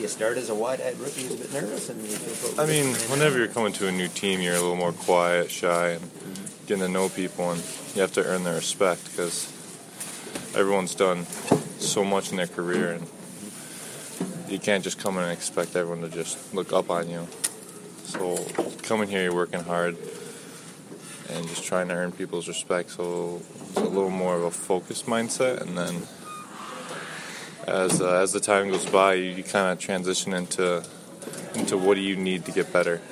You start as a wide-eyed rookie who's a bit nervous, and you feel. I mean, whenever you're coming to a new team, you're a little more quiet, shy, and getting to know people, and you have to earn their respect because everyone's done so much in their career, and you can't just come in and expect everyone to just look up on you. So coming here, you're working hard and just trying to earn people's respect. So it's a little more of a focused mindset, and then as the time goes by, you kind of transition into what do you need to get better.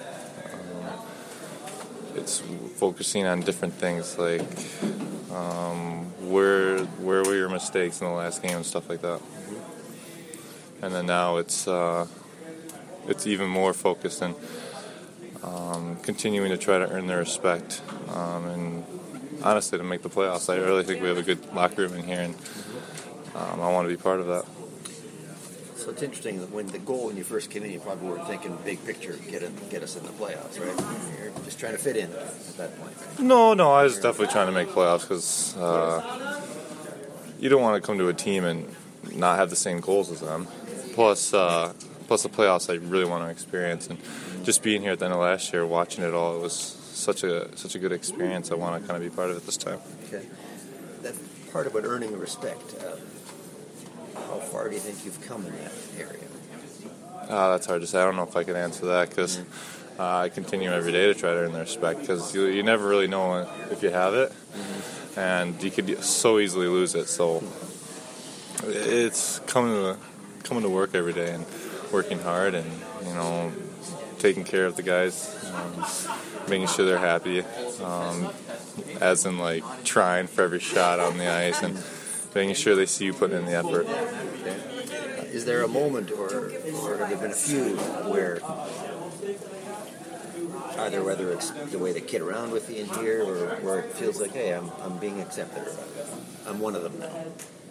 It's focusing on different things like where were your mistakes in the last game and stuff like that. And then now it's even more focused and continuing to try to earn their respect and honestly to make the playoffs. I really think we have a good locker room in here, and I want to be part of that. So it's interesting that when you first came in, you probably weren't thinking big picture, get us in the playoffs, right? You're just trying to fit in at that point. Right? No, I was definitely trying to make playoffs because you don't want to come to a team and not have the same goals as them. Plus the playoffs I really want to experience, and just being here at the end of last year, watching it all, it was such a good experience. I want to kind of be part of it this time. Okay, that part about earning the respect. How far do you think you've come in that area? That's hard to say. I don't know if I can answer that because I continue every day to try to earn their respect because you never really know if you have it, and you could so easily lose it. So it's coming to work every day and working hard and taking care of the guys, making sure they're happy, as in like trying for every shot on the ice and making sure they see you putting in the effort. Is there a moment, or have there been a few, where either whether it's the way they kid around with you in here, or where it feels like, hey, I'm being accepted, or I'm one of them now?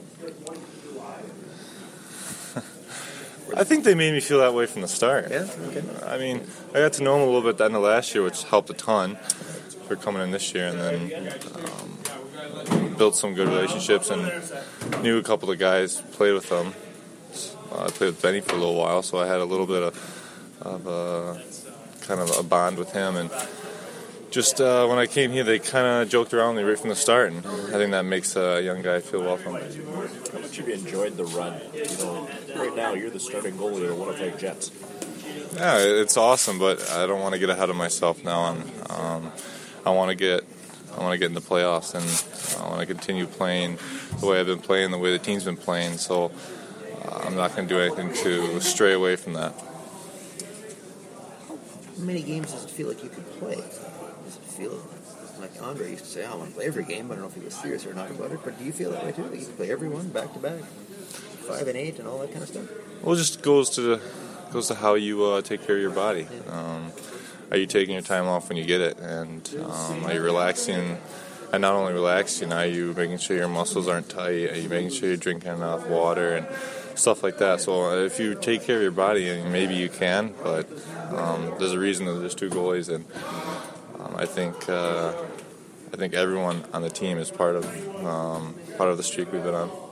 I think they made me feel that way from the start. Yeah? Okay. I mean, I got to know them a little bit at the end of last year, which helped a ton for coming in this year, and then built some good relationships and knew a couple of guys, played with them. I played with Benny for a little while, so I had a little bit of a bond with him. And just when I came here, they kind of joked around with me right from the start, and I think that makes a young guy feel welcome. How much have you enjoyed the run? Right now you're the starting goalie of the Winnipeg Jets. Yeah, it's awesome, but I don't want to get ahead of myself now. I want to get in the playoffs, and I want to continue playing the way I've been playing, the way the team's been playing. So I'm not going to do anything to stray away from that. How many games does it feel like you could play? Does it feel like Andre used to say, I want to play every game? I don't know if he was serious or not about it, but do you feel that way too? That you can play every one back to back, 5 and 8, and all that kind of stuff? Well, it just goes to how you take care of your body. Are you taking your time off when you get it? And are you relaxing? And not only relaxing, are you making sure your muscles aren't tight? Are you making sure you're drinking enough water and stuff like that? So if you take care of your body, and maybe you can, but there's a reason that there's two goalies, and I think everyone on the team is part of the streak we've been on.